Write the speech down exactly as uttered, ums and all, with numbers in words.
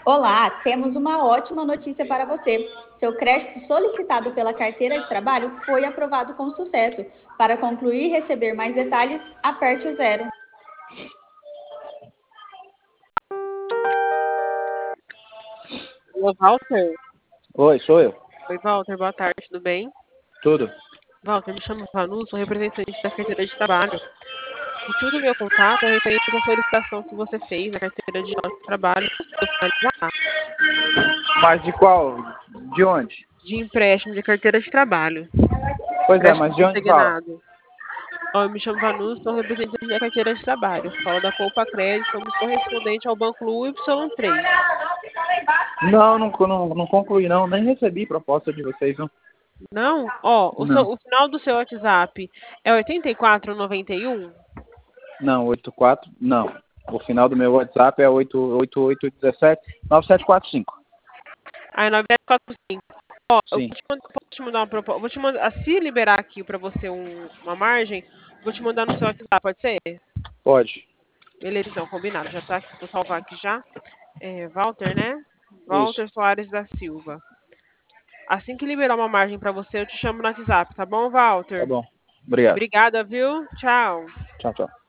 Olá, temos uma ótima notícia para você. Seu crédito solicitado pela carteira de trabalho foi aprovado com sucesso. Para concluir e receber mais detalhes, aperte o zero. Ô, Walter. Oi, sou eu. Oi, Walter, boa tarde, tudo bem? Tudo. Walter, me chamo Vanu, sou representante da carteira de trabalho. O motivo do meu contato é referente à solicitação que você fez na carteira de trabalho Mas de qual? De onde? de empréstimo de carteira de trabalho. Pois é, Empréstimo mas de onde fala? consignado. Ó, eu me chamo Vanu, sou representante da carteira de trabalho. Falo da Poupa Crédito, somos correspondente ao Banco Lu Y três. Não, não, não, não concluí não, nem recebi proposta de vocês, não. Não? Ó, o, seu, Não, o final do seu WhatsApp é oitenta e quatro noventa e um? não, oito quatro, não. O final do meu WhatsApp é oito oito oito um sete nove sete quatro cinco. Aí nove sete quatro cinco. Ó, eu Sim, vou te mandar, posso te mandar uma proposta. Vou te mandar, se liberar aqui pra você um- uma margem, vou te mandar no seu WhatsApp, pode ser? pode. Beleza, então, combinado. Já tá aqui, vou salvar aqui já. É, Walter, né? Isso, Walter Soares da Silva. Assim que liberar uma margem pra você, eu te chamo no WhatsApp, tá bom, tá Walter? bom. Obrigado. Obrigada, viu? Tchau. Tchau, tchau.